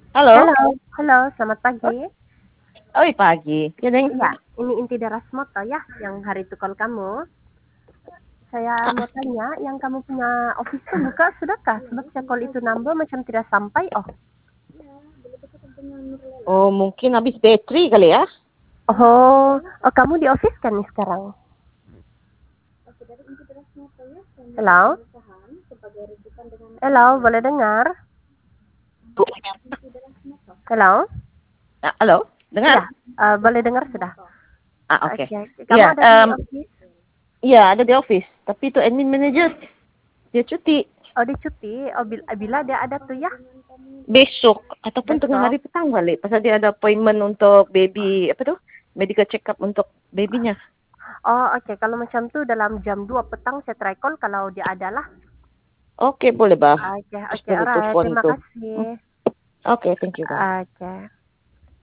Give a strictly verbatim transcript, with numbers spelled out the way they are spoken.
Halo? Halo halo, selamat Oh, pagi. oi, pagi. Ya, Neng. Iya, ini inti Darasmото ya, yang hari itu call kamu. Saya Ah, mau tanya, yang kamu punya office tuh buka sudahkah? Sebab saya call itu number macam tidak sampai, oh. oh, mungkin habis bateri kali ya? Oh, oh kamu di office kan nih sekarang? Halo? Halo, boleh dengar? Halo? Ah, halo? Dengar? Iya, eh, boleh dengar sudah. Ah, oke. Oke, kamu Iya, ada di em, office? iya ada di office. Tapi itu admin manager. Dia cuti Oh, di cuti. Oh, bila, bila dia ada tuh ya, besok ataupun tengah besok. hari petang kali. Pasal dia ada appointment untuk baby, apa tuh? Medical check up untuk babynya. Oh, oke. Kalau macam tuh dalam jam dua petang saya try call kalau dia ada lah. Oke, boleh bah. Oke, Pas oke. dari Alright. telepon Terima tuh. kasih. Hmm, Oke, thank you bah. Oke.